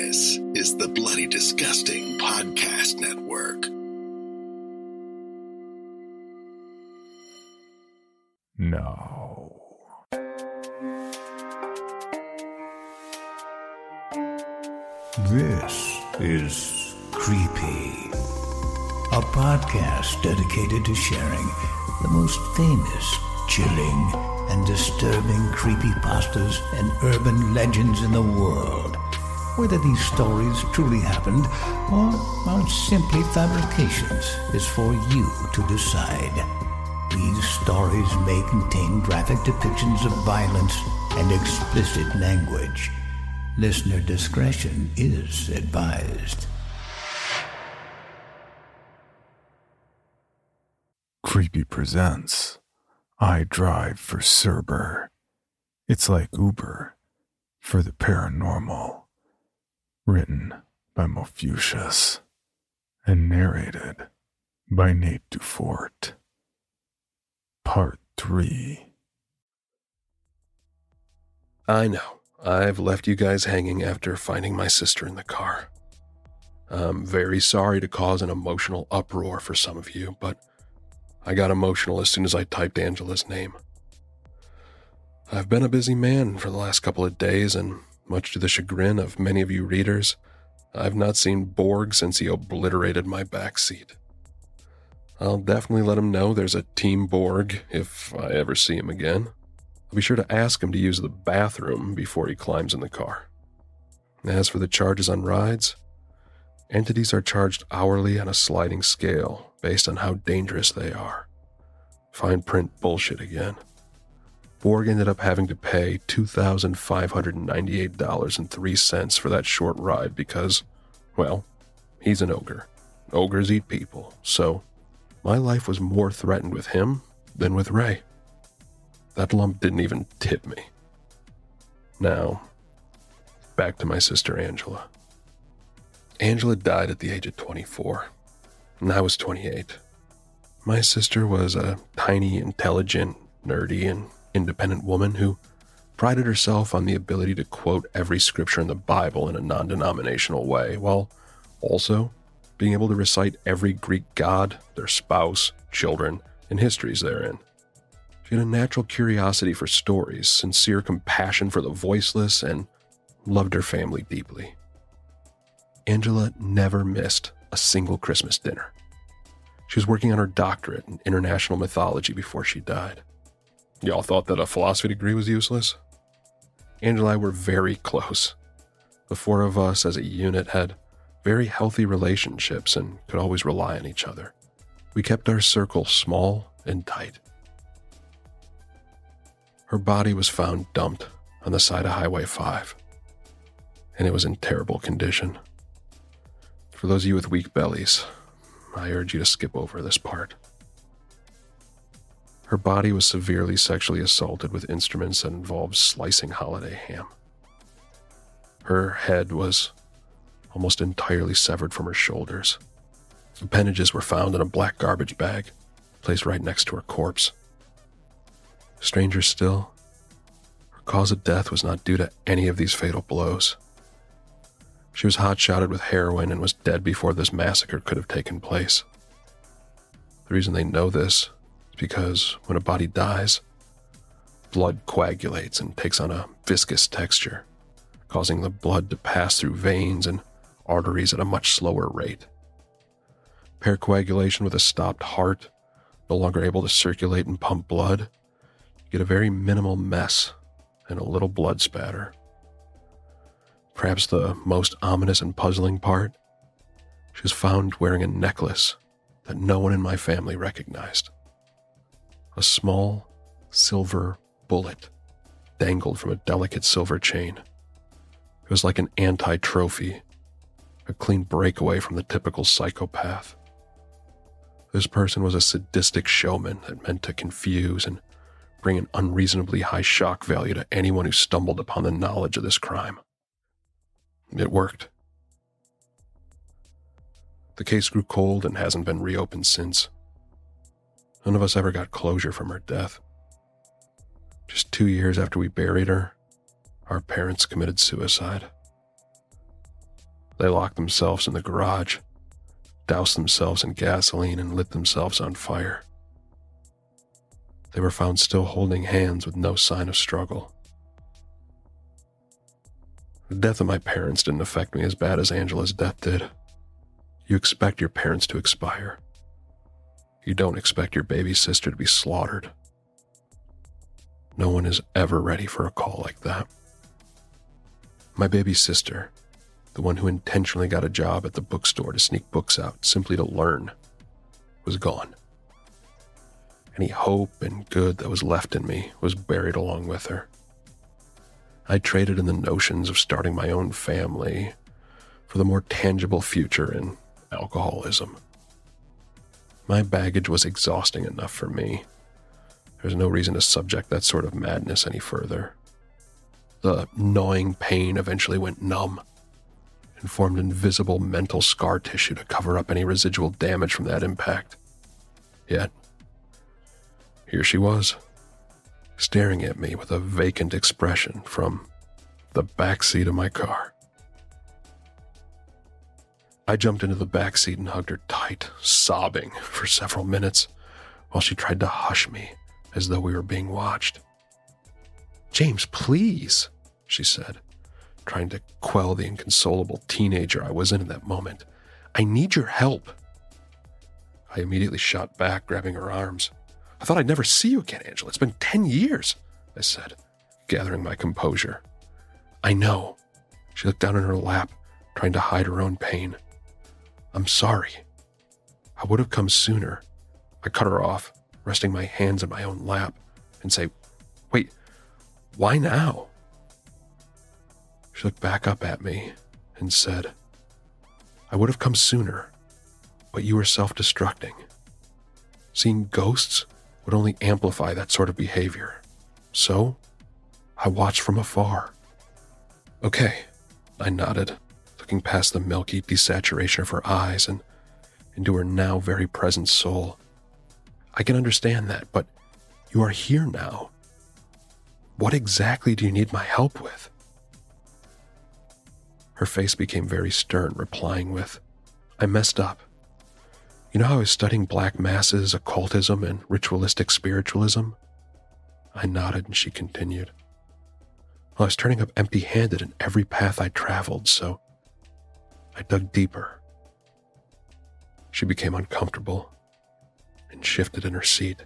This is the Bloody Disgusting Podcast Network. No. This is Creepy, a podcast dedicated to sharing the most famous, chilling, and disturbing creepypastas and urban legends in the world. Whether these stories truly happened or are simply fabrications is for you to decide. These stories may contain graphic depictions of violence and explicit language. Listener discretion is advised. Creepy presents I Drive for Cerber. It's like Uber for the paranormal. Written by Mofucius and narrated by Nate Dufort. Part 3. I know. I've left you guys hanging after finding my sister in the car. I'm very sorry to cause an emotional uproar for some of you, but I got emotional as soon as I typed Angela's name. I've been a busy man for the last couple of days, and much to the chagrin of many of you readers, I've not seen Borg since he obliterated my backseat. I'll definitely let him know there's a Team Borg if I ever see him again. I'll be sure to ask him to use the bathroom before he climbs in the car. As for the charges on rides, entities are charged hourly on a sliding scale based on how dangerous they are. Fine print bullshit again. Borg ended up having to pay $2,598.03 for that short ride because, well, he's an ogre. Ogres eat people, so my life was more threatened with him than with Ray. That lump didn't even tip me. Now, back to my sister Angela. Angela died at the age of 24, and I was 28. My sister was a tiny, intelligent, nerdy, and independent woman who prided herself on the ability to quote every scripture in the Bible in a non-denominational way, while also being able to recite every Greek god, their spouse, children, and histories therein. She had a natural curiosity for stories, sincere compassion for the voiceless, and loved her family deeply. Angela never missed a single Christmas dinner. She was working on her doctorate in international mythology before she died. Y'all thought that a philosophy degree was useless? Angela and I were very close. The four of us as a unit had very healthy relationships and could always rely on each other. We kept our circle small and tight. Her body was found dumped on the side of Highway 5, and it was in terrible condition. For those of you with weak bellies, I urge you to skip over this part. Her body was severely sexually assaulted with instruments that involved slicing holiday ham. Her head was almost entirely severed from her shoulders. Appendages were found in a black garbage bag, placed right next to her corpse. Stranger still, her cause of death was not due to any of these fatal blows. She was hot-shotted with heroin and was dead before this massacre could have taken place. The reason they know this because when a body dies, blood coagulates and takes on a viscous texture, causing the blood to pass through veins and arteries at a much slower rate. Pair coagulation with a stopped heart, no longer able to circulate and pump blood, you get a very minimal mess and a little blood spatter. Perhaps the most ominous and puzzling part, she was found wearing a necklace that no one in my family recognized. A small silver bullet dangled from a delicate silver chain. It was like an anti-trophy, a clean breakaway from the typical psychopath. This person was a sadistic showman that meant to confuse and bring an unreasonably high shock value to anyone who stumbled upon the knowledge of this crime. It worked. The case grew cold and hasn't been reopened since. None of us ever got closure from her death. Just 2 years after we buried her, our parents committed suicide. They locked themselves in the garage, doused themselves in gasoline, and lit themselves on fire. They were found still holding hands with no sign of struggle. The death of my parents didn't affect me as bad as Angela's death did. You expect your parents to expire. You don't expect your baby sister to be slaughtered. No one is ever ready for a call like that. My baby sister, the one who intentionally got a job at the bookstore to sneak books out simply to learn, was gone. Any hope and good that was left in me was buried along with her. I traded in the notions of starting my own family for the more tangible future in alcoholism. My baggage was exhausting enough for me. There's no reason to subject that sort of madness any further. The gnawing pain eventually went numb and formed invisible mental scar tissue to cover up any residual damage from that impact. Yet, here she was, staring at me with a vacant expression from the backseat of my car. I jumped into the backseat and hugged her tight, sobbing for several minutes while she tried to hush me as though we were being watched. "James, please," she said, trying to quell the inconsolable teenager I was in that moment. "I need your help." I immediately shot back, grabbing her arms. "I thought I'd never see you again, Angela. It's been 10 years, I said, gathering my composure. "I know." She looked down in her lap, trying to hide her own pain. "I'm sorry. I would have come sooner." I cut her off, resting my hands in my own lap, and say, "Wait, why now?" She looked back up at me and said, "I would have come sooner, but you were self-destructing. Seeing ghosts would only amplify that sort of behavior. So, I watched from afar." "Okay," I nodded, looking past the milky desaturation of her eyes and into her now very present soul. "I can understand that, but you are here now. What exactly do you need my help with?" Her face became very stern, replying with, "I messed up. You know how I was studying black masses, occultism, and ritualistic spiritualism?" I nodded and she continued. "Well, I was turning up empty-handed in every path I traveled, so I dug deeper." She became uncomfortable and shifted in her seat.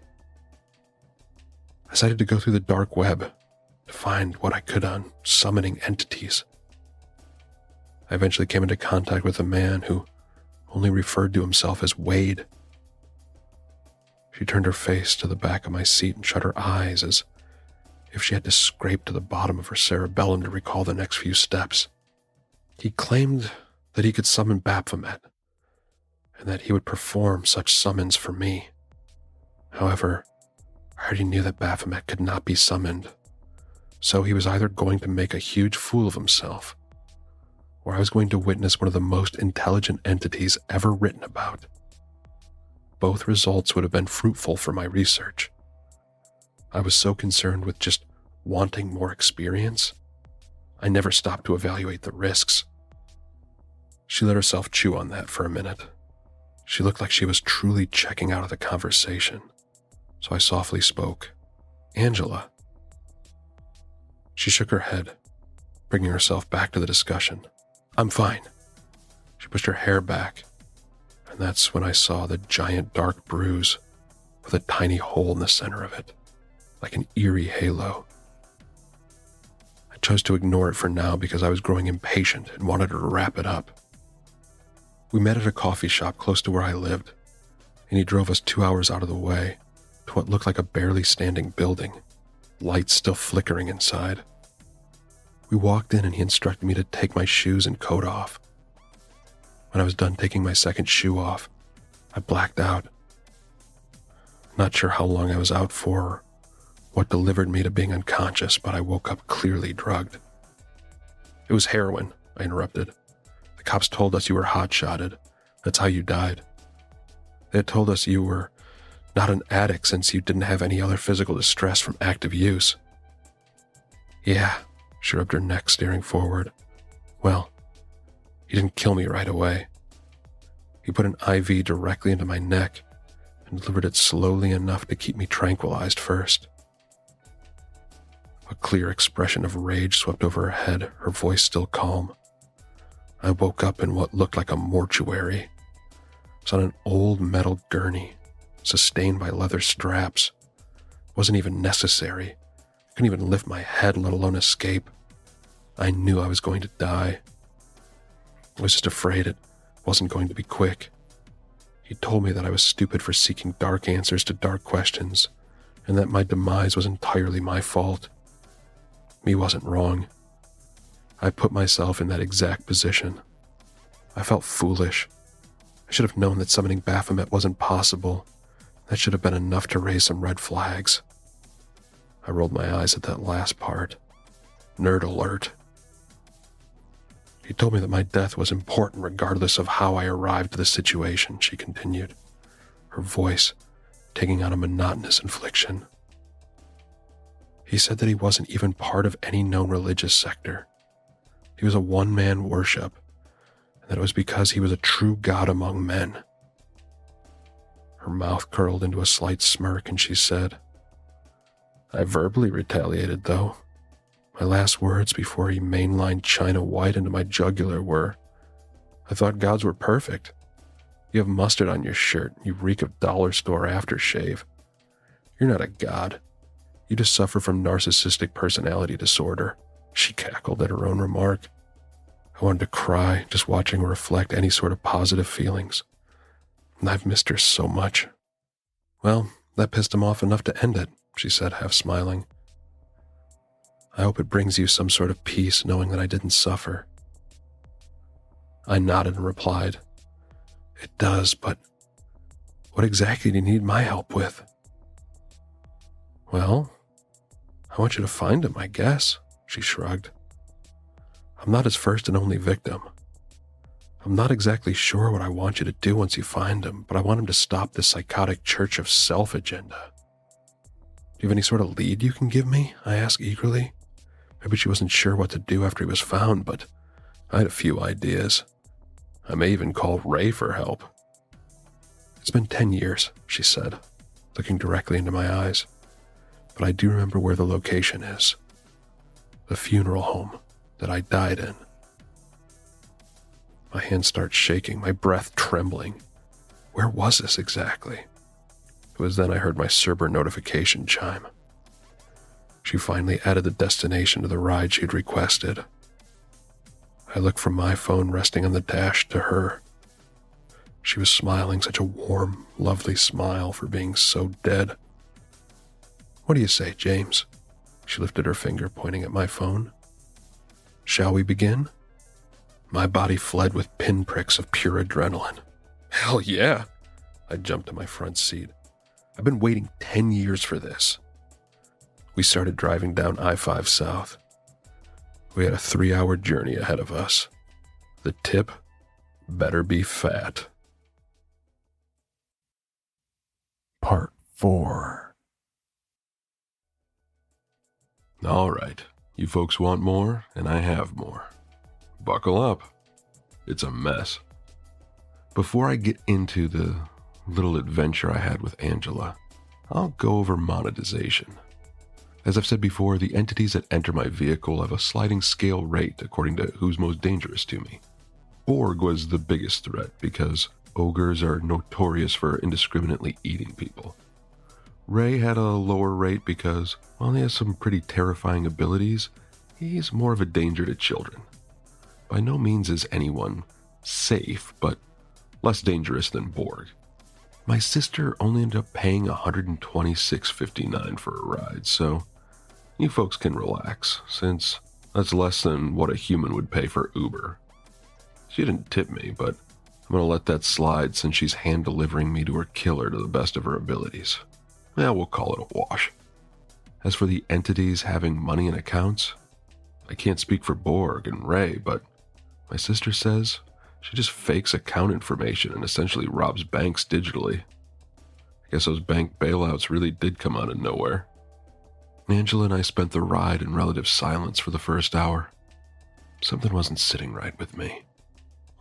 I decided to go through the dark web to find what I could on summoning entities. I eventually came into contact with a man who only referred to himself as Wade. She turned her face to the back of my seat and shut her eyes as if she had to scrape to the bottom of her cerebellum to recall the next few steps. He claimed that he could summon Baphomet, and that he would perform such summons for me. However, I already knew that Baphomet could not be summoned, so he was either going to make a huge fool of himself, or I was going to witness one of the most intelligent entities ever written about. Both results would have been fruitful for my research. I was so concerned with just wanting more experience, I never stopped to evaluate the risks. She let herself chew on that for a minute. She looked like she was truly checking out of the conversation, so I softly spoke. "Angela." She shook her head, bringing herself back to the discussion. "I'm fine." She pushed her hair back, and that's when I saw the giant dark bruise with a tiny hole in the center of it, like an eerie halo. I chose to ignore it for now because I was growing impatient and wanted her to wrap it up. We met at a coffee shop close to where I lived, and he drove us 2 hours out of the way to what looked like a barely standing building, lights still flickering inside. We walked in and he instructed me to take my shoes and coat off. When I was done taking my second shoe off, I blacked out. Not sure how long I was out for or what delivered me to being unconscious, but I woke up clearly drugged. "It was heroin," I interrupted. "The cops told us you were hot-shotted. That's how you died. They had told us you were not an addict since you didn't have any other physical distress from active use." "Yeah," she rubbed her neck, staring forward. "Well, He didn't kill me right away. He put an IV directly into my neck and delivered it slowly enough to keep me tranquilized first. A clear expression of rage swept over her head, her voice still calm. I woke up in what looked like a mortuary. I was on an old metal gurney, sustained by leather straps. It wasn't even necessary. I couldn't even lift my head, let alone escape. I knew I was going to die. I was just afraid it wasn't going to be quick. He told me that I was stupid for seeking dark answers to dark questions, and that my demise was entirely my fault. He wasn't wrong. I put myself in that exact position. I felt foolish. I should have known that summoning Baphomet wasn't possible. That should have been enough to raise some red flags. I rolled my eyes at that last part. Nerd alert. He told me that my death was important regardless of how I arrived at the situation, she continued, her voice taking on a monotonous inflection. He said that he wasn't even part of any known religious sector. He was a one-man worship, and that it was because he was a true god among men. Her mouth curled into a slight smirk, and she said, I verbally retaliated, though. My last words before he mainlined China White into my jugular were, I thought gods were perfect. You have mustard on your shirt. You reek of dollar store aftershave. You're not a god. You just suffer from narcissistic personality disorder. She cackled at her own remark. I wanted to cry just watching her reflect any sort of positive feelings. And I've missed her so much. Well, that pissed him off enough to end it, she said, half smiling. I hope it brings you some sort of peace knowing that I didn't suffer. I nodded and replied, It does, but what exactly do you need my help with? Well, I want you to find him, I guess, she shrugged. I'm not his first and only victim. I'm not exactly sure what I want you to do once you find him, but I want him to stop this psychotic Church of Self agenda. Do you have any sort of lead you can give me? I asked eagerly. Maybe she wasn't sure what to do after he was found, but I had a few ideas. I may even call Ray for help. It's been 10 years, she said, looking directly into my eyes. But I do remember where the location is. The funeral home that I died in. My hands start shaking, my breath trembling. Where was this exactly? It was then I heard my Cerber notification chime. She finally added the destination to the ride she'd requested. I looked from my phone resting on the dash to her. She was smiling such a warm, lovely smile for being so dead. What do you say, James? She lifted her finger, pointing at my phone. Shall we begin? My body fled with pinpricks of pure adrenaline. Hell yeah! I jumped to my front seat. I've been waiting 10 years for this. We started driving down I-5 South. We had a 3-hour journey ahead of us. The tip better be fat. Part 4. All right, you folks want more, and I have more. Buckle up. It's a mess. Before I get into the little adventure I had with Angela, I'll go over monetization. As I've said before, the entities that enter my vehicle have a sliding scale rate according to who's most dangerous to me. Borg was the biggest threat because ogres are notorious for indiscriminately eating people. Ray had a lower rate because, while he has some pretty terrifying abilities, he's more of a danger to children. By no means is anyone safe, but less dangerous than Borg. My sister only ended up paying $126.59 for a ride, so you folks can relax, since that's less than what a human would pay for Uber. She didn't tip me, but I'm going to let that slide since she's hand-delivering me to her killer to the best of her abilities. Yeah, we'll call it a wash. As for the entities having money in accounts, I can't speak for Borg and Ray, but my sister says she just fakes account information and essentially robs banks digitally. I guess those bank bailouts really did come out of nowhere. Angela and I spent the ride in relative silence for the first hour. Something wasn't sitting right with me.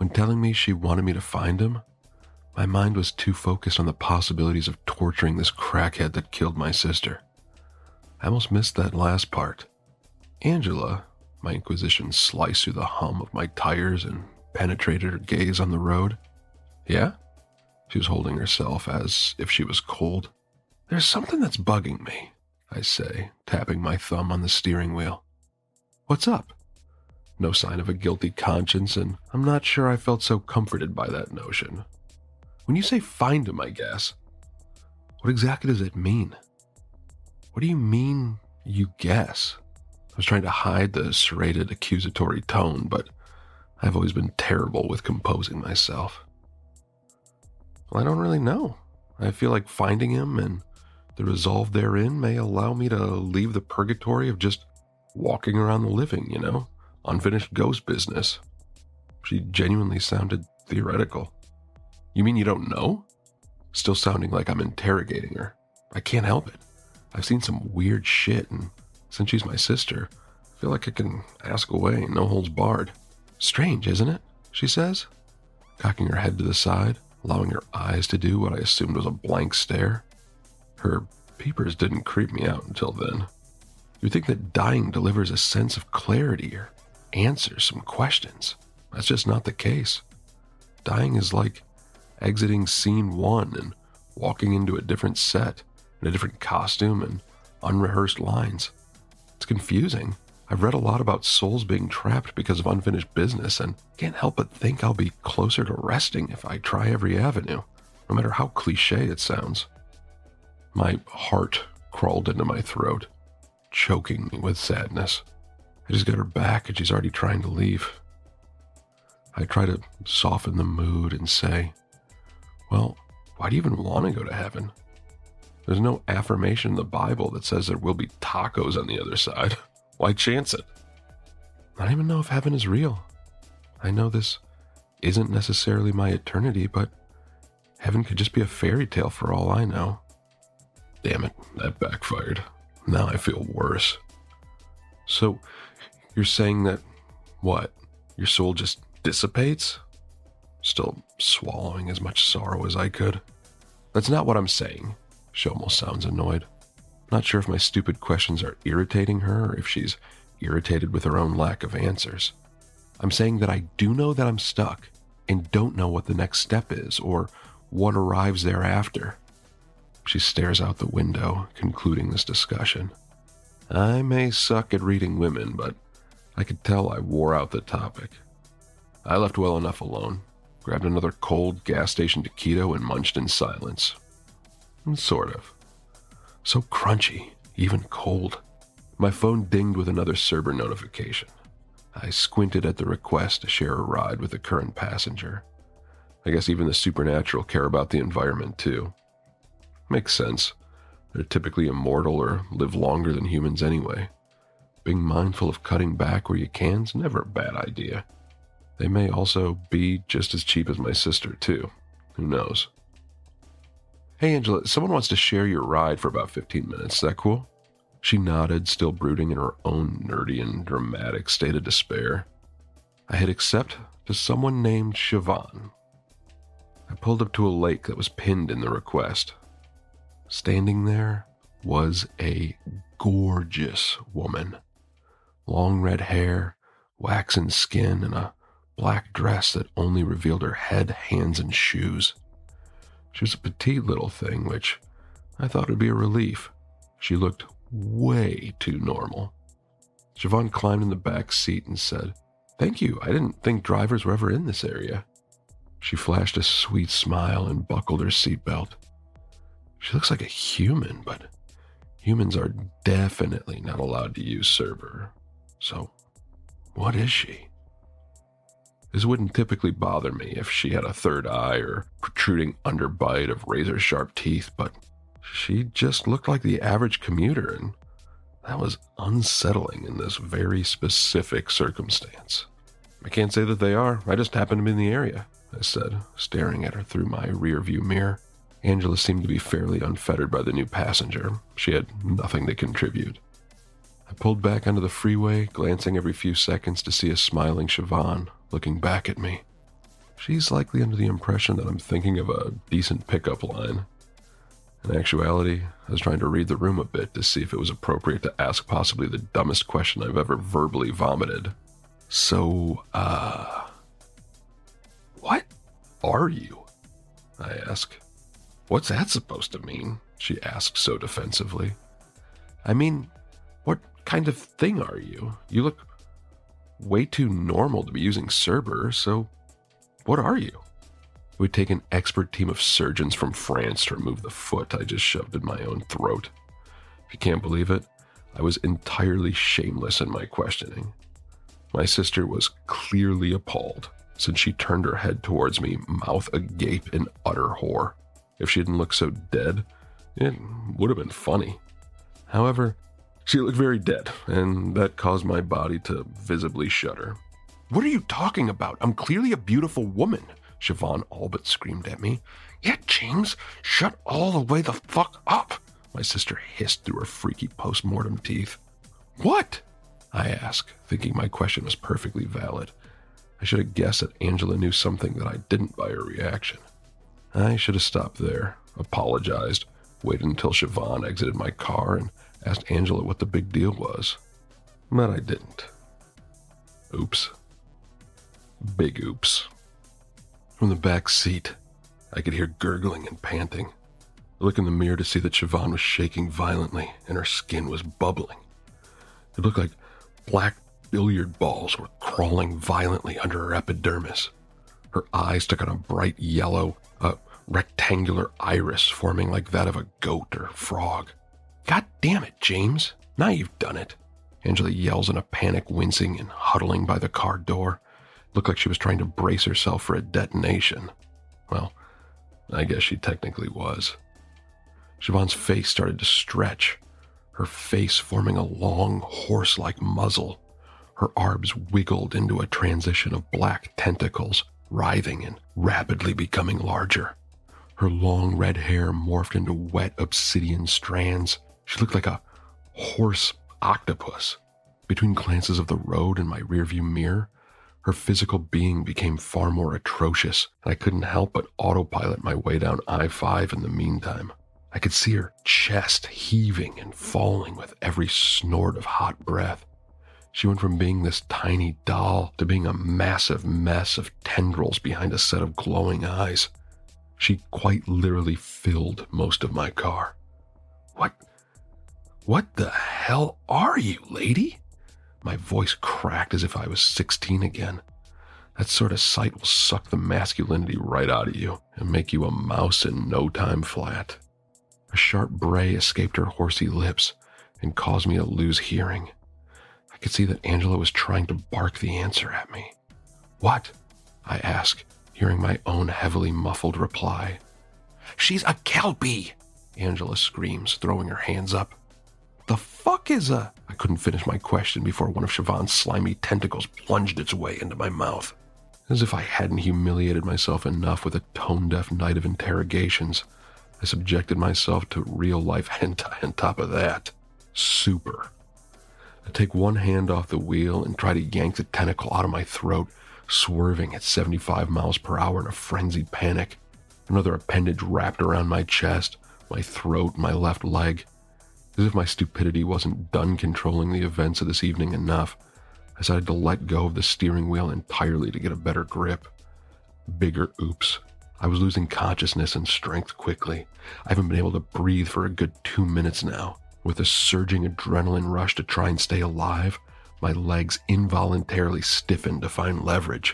When telling me she wanted me to find him, my mind was too focused on the possibilities of torturing this crackhead that killed my sister. I almost missed that last part. Angela, my inquisition sliced through the hum of my tires and penetrated her gaze on the road. Yeah? She was holding herself as if she was cold. There's something that's bugging me, I say, tapping my thumb on the steering wheel. What's up? No sign of a guilty conscience, and I'm not sure I felt so comforted by that notion. When you say find him, I guess, what exactly does it mean? What do you mean, you guess? I was trying to hide the serrated, accusatory tone, but I've always been terrible with composing myself. Well, I don't really know. I feel like finding him and the resolve therein may allow me to leave the purgatory of just walking around the living, unfinished ghost business. She genuinely sounded theoretical. You mean you don't know? Still sounding like I'm interrogating her. I can't help it. I've seen some weird shit, and since she's my sister, I feel like I can ask away, no holds barred. Strange, isn't it? She says, cocking her head to the side, allowing her eyes to do what I assumed was a blank stare. Her peepers didn't creep me out until then. You'd think that dying delivers a sense of clarity or answers some questions. That's just not the case. Dying is like exiting scene 1 and walking into a different set, in a different costume and unrehearsed lines. It's confusing. I've read a lot about souls being trapped because of unfinished business and can't help but think I'll be closer to resting if I try every avenue, no matter how cliche it sounds. My heart crawled into my throat, choking me with sadness. I just got her back and she's already trying to leave. I try to soften the mood and say, well, why do you even want to go to heaven? There's no affirmation in the Bible that says there will be tacos on the other side. Why chance it? I don't even know if heaven is real. I know this isn't necessarily my eternity, but heaven could just be a fairy tale for all I know. Damn it, that backfired. Now I feel worse. So, you're saying that, what, your soul just dissipates? Still swallowing as much sorrow as I could. That's not what I'm saying. She almost sounds annoyed. Not sure if my stupid questions are irritating her or if she's irritated with her own lack of answers. I'm saying that I do know that I'm stuck and don't know what the next step is or what arrives thereafter. She stares out the window, concluding this discussion. I may suck at reading women, but I could tell I wore out the topic. I left well enough alone, grabbed another cold gas station taquito and munched in silence. Sort of. So crunchy, even cold. My phone dinged with another Cerber notification. I squinted at the request to share a ride with the current passenger. I guess even the supernatural care about the environment too. Makes sense. They're typically immortal or live longer than humans anyway. Being mindful of cutting back where you can is never a bad idea. They may also be just as cheap as my sister too. Who knows? Hey Angela, someone wants to share your ride for about 15 minutes. Is that cool? She nodded, still brooding in her own nerdy and dramatic state of despair. I hit accept to someone named Siobhan. I pulled up to a lake that was pinned in the request. Standing there was a gorgeous woman. Long red hair, waxen skin, and a black dress that only revealed her head, hands, and shoes. She was a petite little thing, which I thought would be a relief. She looked way too normal. Siobhan climbed in the back seat and said, "Thank you, I didn't think drivers were ever in this area." She flashed a sweet smile and buckled her seatbelt. She looks like a human, but humans are definitely not allowed to use Cerber. So, what is she? This wouldn't typically bother me if she had a third eye or protruding underbite of razor-sharp teeth, but she just looked like the average commuter, and that was unsettling in this very specific circumstance. I can't say that they are. I just happened to be in the area, I said, staring at her through my rear-view mirror. Angela seemed to be fairly unfettered by the new passenger. She had nothing to contribute. I pulled back onto the freeway, glancing every few seconds to see a smiling Siobhan looking back at me. She's likely under the impression that I'm thinking of a decent pickup line. In actuality, I was trying to read the room a bit to see if it was appropriate to ask possibly the dumbest question I've ever verbally vomited. So, what are you? I ask. What's that supposed to mean? She asks so defensively. I mean, what kind of thing are you? You look way too normal to be using Cerber, so what are you? It would take an expert team of surgeons from France to remove the foot I just shoved in my own throat. If you can't believe it, I was entirely shameless in my questioning. My sister was clearly appalled, since she turned her head towards me, mouth agape in utter horror. If she didn't look so dead, it would have been funny. However, she looked very dead, and that caused my body to visibly shudder. What are you talking about? I'm clearly a beautiful woman, Siobhan all but screamed at me. Yeah, James, shut all the way the fuck up, my sister hissed through her freaky post-mortem teeth. What? I asked, thinking my question was perfectly valid. I should have guessed that Angela knew something that I didn't by her reaction. I should have stopped there, apologized, waited until Siobhan exited my car, and asked Angela what the big deal was. But I didn't. Oops. Big oops. From the back seat, I could hear gurgling and panting. I looked in the mirror to see that Siobhan was shaking violently and her skin was bubbling. It looked like black billiard balls were crawling violently under her epidermis. Her eyes took on a bright yellow, rectangular iris forming like that of a goat or frog. God damn it, James. Now you've done it. Angela yells in a panic, wincing and huddling by the car door. It looked like she was trying to brace herself for a detonation. Well, I guess she technically was. Siobhan's face started to stretch, her face forming a long, horse-like muzzle. Her arms wiggled into a transition of black tentacles, writhing and rapidly becoming larger. Her long red hair morphed into wet obsidian strands. She looked like a horse octopus. Between glances of the road and my rearview mirror, her physical being became far more atrocious, and I couldn't help but autopilot my way down I-5 in the meantime. I could see her chest heaving and falling with every snort of hot breath. She went from being this tiny doll to being a massive mess of tendrils behind a set of glowing eyes. She quite literally filled most of my car. What the hell are you, lady? My voice cracked as if I was 16 again. That sort of sight will suck the masculinity right out of you and make you a mouse in no time flat. A sharp bray escaped her horsey lips and caused me to lose hearing. I could see that Angela was trying to bark the answer at me. What? I asked, hearing my own heavily muffled reply. She's a Kelpie! Angela screams, throwing her hands up. The fuck is a... I couldn't finish my question before one of Siobhan's slimy tentacles plunged its way into my mouth. As if I hadn't humiliated myself enough with a tone-deaf night of interrogations, I subjected myself to real-life hentai on top of that. Super. I take one hand off the wheel and try to yank the tentacle out of my throat, swerving at 75 miles per hour in a frenzied panic. Another appendage wrapped around my chest, my throat, and my left leg. As if my stupidity wasn't done controlling the events of this evening enough, I decided to let go of the steering wheel entirely to get a better grip. Bigger oops. I was losing consciousness and strength quickly. I haven't been able to breathe for a good 2 minutes now. With a surging adrenaline rush to try and stay alive, my legs involuntarily stiffened to find leverage.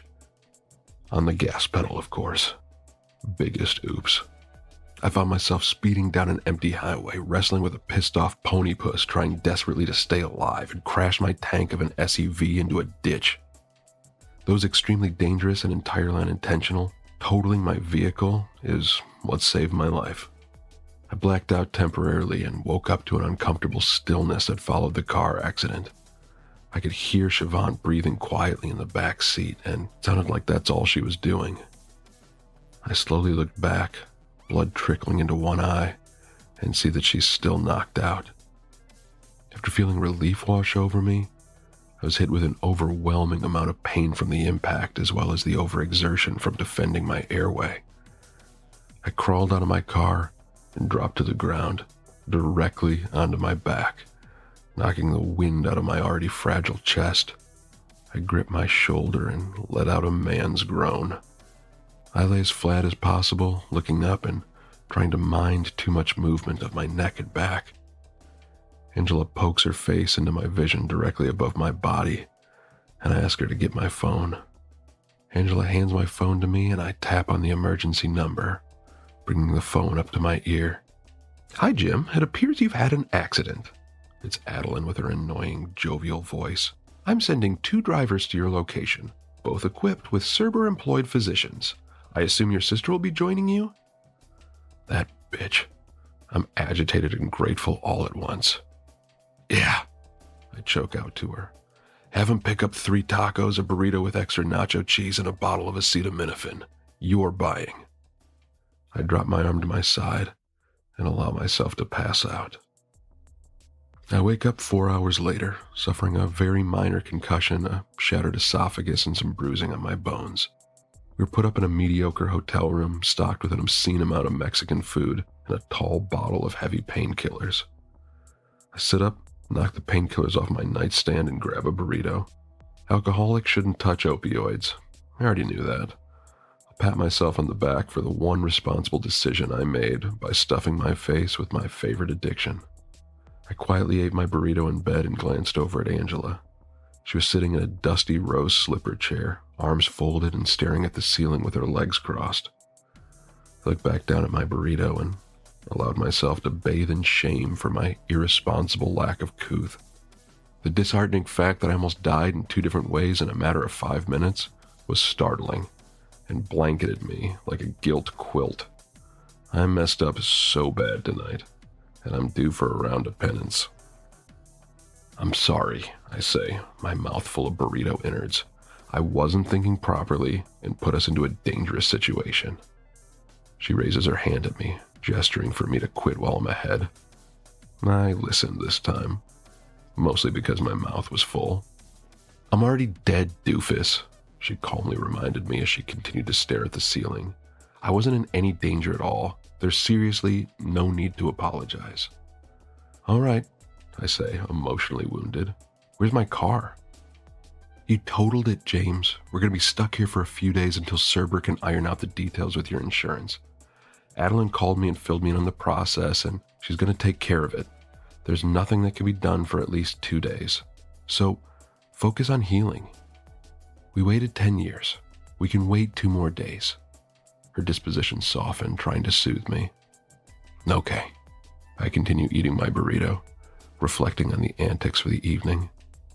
On the gas pedal, of course. Biggest oops. I found myself speeding down an empty highway, wrestling with a pissed-off pony puss trying desperately to stay alive, and crashed my tank of an SUV into a ditch. Though it was extremely dangerous and entirely unintentional, totaling my vehicle is what saved my life. I blacked out temporarily and woke up to an uncomfortable stillness that followed the car accident. I could hear Siobhan breathing quietly in the back seat, and it sounded like that's all she was doing. I slowly looked back, blood trickling into one eye, and see that she's still knocked out. After feeling relief wash over me, I was hit with an overwhelming amount of pain from the impact, as well as the overexertion from defending my airway. I crawled out of my car and dropped to the ground, directly onto my back, knocking the wind out of my already fragile chest. I gripped my shoulder and let out a man's groan. I lay as flat as possible, looking up and trying to mind too much movement of my neck and back. Angela pokes her face into my vision directly above my body, and I ask her to get my phone. Angela hands my phone to me, and I tap on the emergency number, bringing the phone up to my ear. "Hi, Jim. It appears you've had an accident." It's Adeline with her annoying, jovial voice. "I'm sending 2 drivers to your location, both equipped with Cerber-employed physicians. I assume your sister will be joining you?" That bitch. I'm agitated and grateful all at once. "Yeah," I choke out to her. "Have him pick up 3 tacos, a burrito with extra nacho cheese, and a bottle of acetaminophen. You're buying." I drop my arm to my side and allow myself to pass out. I wake up 4 hours later, suffering a very minor concussion, a shattered esophagus, and some bruising on my bones. We were put up in a mediocre hotel room, stocked with an obscene amount of Mexican food and a tall bottle of heavy painkillers. I sit up, knock the painkillers off my nightstand, and grab a burrito. Alcoholics shouldn't touch opioids. I already knew that. I'll pat myself on the back for the one responsible decision I made by stuffing my face with my favorite addiction. I quietly ate my burrito in bed and glanced over at Angela. She was sitting in a dusty rose slipper chair, arms folded and staring at the ceiling with her legs crossed. I looked back down at my burrito and allowed myself to bathe in shame for my irresponsible lack of couth. The disheartening fact that I almost died in 2 different ways in a matter of 5 minutes was startling and blanketed me like a guilt quilt. I messed up so bad tonight, and I'm due for a round of penance. "I'm sorry," I say, my mouth full of burrito innards. "I wasn't thinking properly and put us into a dangerous situation." She raises her hand at me, gesturing for me to quit while I'm ahead. I listened this time, mostly because my mouth was full. "I'm already dead, doofus," she calmly reminded me as she continued to stare at the ceiling. "I wasn't in any danger at all. There's seriously no need to apologize." "All right," I say, emotionally wounded. "Where's my car?" "You totaled it, James. We're going to be stuck here for a few days until Cerber can iron out the details with your insurance. Adeline called me and filled me in on the process, and she's going to take care of it. There's nothing that can be done for at least 2 days. So focus on healing. We waited 10 years. We can wait 2 more days." Her disposition softened, trying to soothe me. "Okay." I continue eating my burrito, reflecting on the antics for the evening.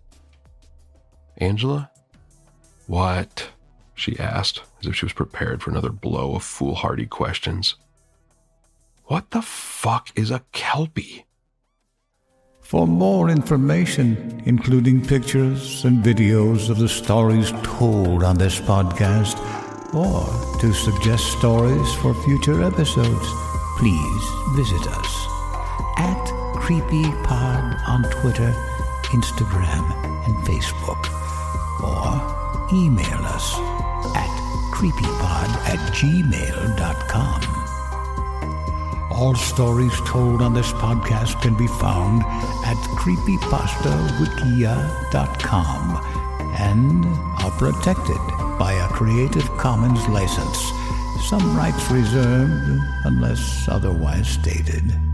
"Angela?" "What?" she asked, as if she was prepared for another blow of foolhardy questions. "What the fuck is a Kelpie?" For more information, including pictures and videos of the stories told on this podcast, or to suggest stories for future episodes, please visit us at CreepyPod on Twitter, Instagram, and Facebook, or email us at creepypod@gmail.com. All stories told on this podcast can be found at creepypastawikia.com and are protected by a Creative Commons license. Some rights reserved unless otherwise stated.